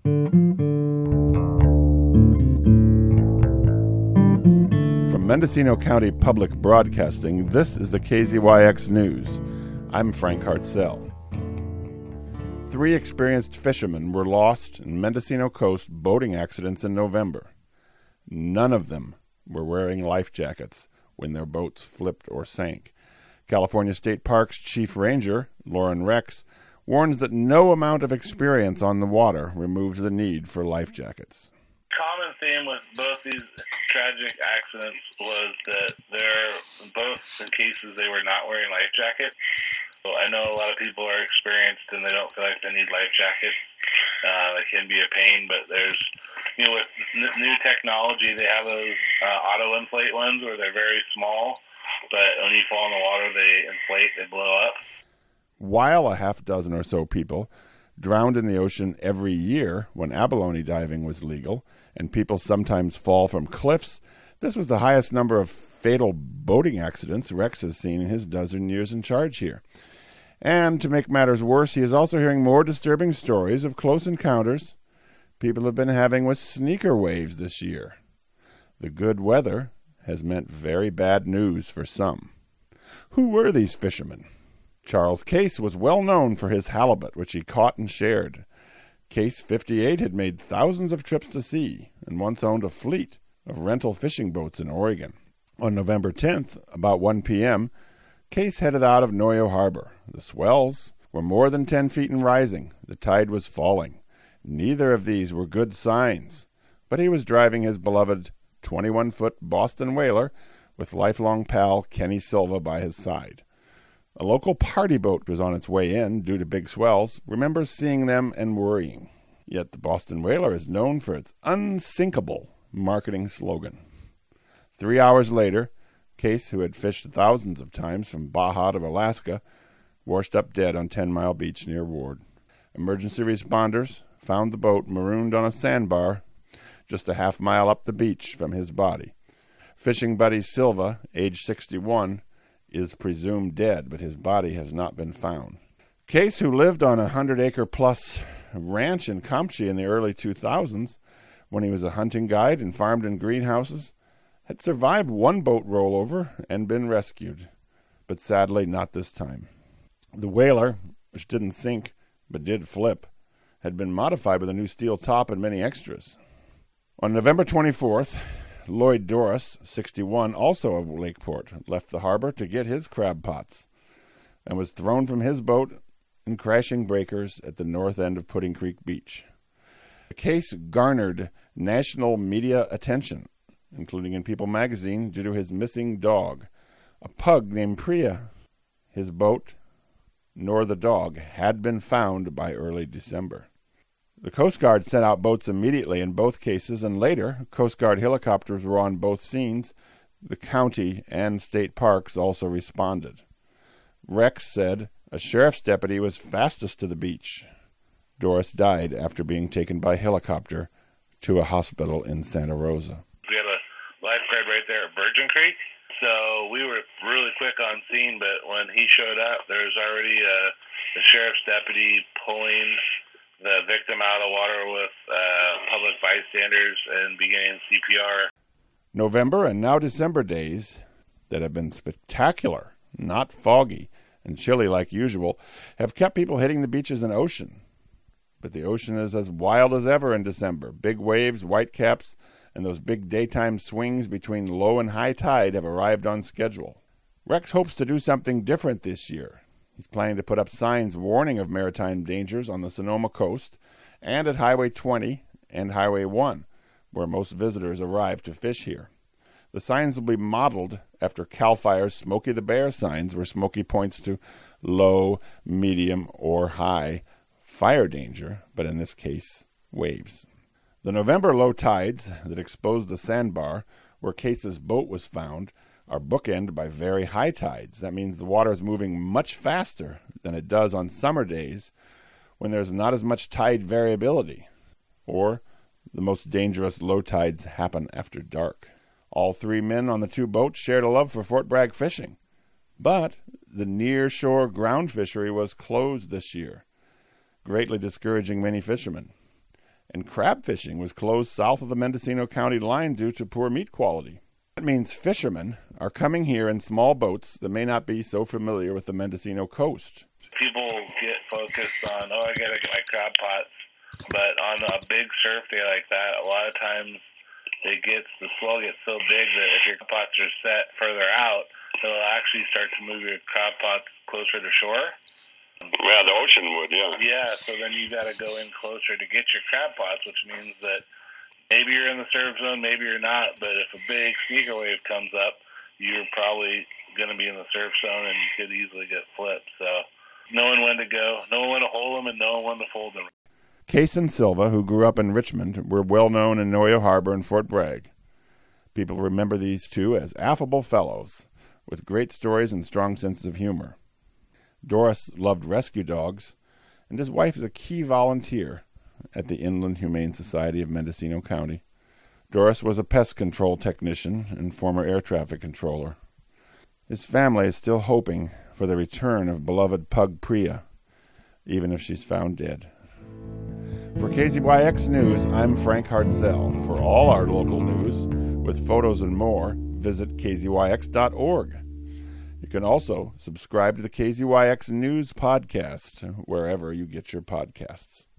From Mendocino County Public Broadcasting, this is the KZYX News. I'm Frank Hartzell. 3 experienced fishermen were lost in Mendocino Coast boating accidents in November. None of them were wearing life jackets when their boats flipped or sank. California State Parks Chief Ranger Lauren Rex warns that no amount of experience on the water removes the need for life jackets. Common theme with both these tragic accidents was that both the cases they were not wearing life jackets. So I know a lot of people are experienced and they don't feel like they need life jackets. It can be a pain, but there's, with new technology, they have those auto inflate ones where they're very small, but when you fall in the water, they inflate, they blow up. While a half dozen or so people drowned in the ocean every year when abalone diving was legal, and people sometimes fall from cliffs, this was the highest number of fatal boating accidents Rex has seen in his dozen years in charge here. And to make matters worse, he is also hearing more disturbing stories of close encounters people have been having with sneaker waves this year. The good weather has meant very bad news for some. Who were these fishermen? Charles Case was well known for his halibut, which he caught and shared. Case 58 had made thousands of trips to sea and once owned a fleet of rental fishing boats in Oregon. On November 10th, about 1 p.m., Case headed out of Noyo Harbor. The swells were more than 10 feet and rising. The tide was falling. Neither of these were good signs, but he was driving his beloved 21-foot Boston whaler with lifelong pal Kenny Silva by his side. A local party boat was on its way in due to big swells, remembers seeing them and worrying. Yet the Boston whaler is known for its unsinkable marketing slogan. 3 hours later, Case, who had fished thousands of times from Baja to Alaska, washed up dead on 10 Mile Beach near Ward. Emergency responders found the boat marooned on a sandbar just a half mile up the beach from his body. Fishing buddy Silva, age 61, is presumed dead, but his body has not been found. Case, who lived on a 100-acre-plus ranch in Campeche in the early 2000s, when he was a hunting guide and farmed in greenhouses, had survived one boat rollover and been rescued, but sadly not this time. The whaler, which didn't sink but did flip, had been modified with a new steel top and many extras. On November 24th, Lloyd Doris, 61, also of Lakeport, left the harbor to get his crab pots and was thrown from his boat in crashing breakers at the north end of Pudding Creek Beach. The case garnered national media attention, including in People magazine, due to his missing dog, a pug named Priya. His boat, nor the dog, had been found by early December. The Coast Guard sent out boats immediately in both cases, and later, Coast Guard helicopters were on both scenes. The county and state parks also responded. Rex said a sheriff's deputy was fastest to the beach. Doris died after being taken by helicopter to a hospital in Santa Rosa. We had a lifeguard right there at Virgin Creek, so we were really quick on scene, but when he showed up, there was already a sheriff's deputy pulling the victim out of the water with public bystanders and beginning CPR. November and now December days that have been spectacular, not foggy and chilly like usual, have kept people hitting the beaches and ocean. But the ocean is as wild as ever in December. Big waves, whitecaps, and those big daytime swings between low and high tide have arrived on schedule. Rex hopes to do something different this year. He's planning to put up signs warning of maritime dangers on the Sonoma coast and at Highway 20 and Highway 1, where most visitors arrive to fish here. The signs will be modeled after CAL FIRE's Smokey the Bear signs, where Smokey points to low, medium, or high fire danger, but in this case, waves. The November low tides that exposed the sandbar where Case's boat was found are bookended by very high tides. That means the water is moving much faster than it does on summer days when there's not as much tide variability, or the most dangerous low tides happen after dark. All 3 men on the 2 boats shared a love for Fort Bragg fishing, but the near-shore ground fishery was closed this year, greatly discouraging many fishermen. and crab fishing was closed south of the Mendocino County line due to poor meat quality. That means fishermen are coming here in small boats that may not be so familiar with the Mendocino coast. People get focused on, I got to get my crab pots. But on a big surf day like that, a lot of times the swell gets so big that if your pots are set further out, it'll actually start to move your crab pots closer to shore. Yeah, the ocean would, yeah. Yeah, so then you got to go in closer to get your crab pots, which means that maybe you're in the surf zone, maybe you're not, but if a big sneaker wave comes up, you're probably going to be in the surf zone and you could easily get flipped. So knowing when to go, knowing when to hold them, and knowing when to fold them. Case and Silva, who grew up in Richmond, were well known in Noyo Harbor and Fort Bragg. People remember these two as affable fellows with great stories and strong sense of humor. Doris loved rescue dogs, and his wife is a key volunteer at the Inland Humane Society of Mendocino County. Doris was a pest control technician and former air traffic controller. His family is still hoping for the return of beloved pug Priya, even if she's found dead. For KZYX News, I'm Frank Hartzell. For all our local news, with photos and more, visit kzyx.org. You can also subscribe to the KZYX News podcast, wherever you get your podcasts.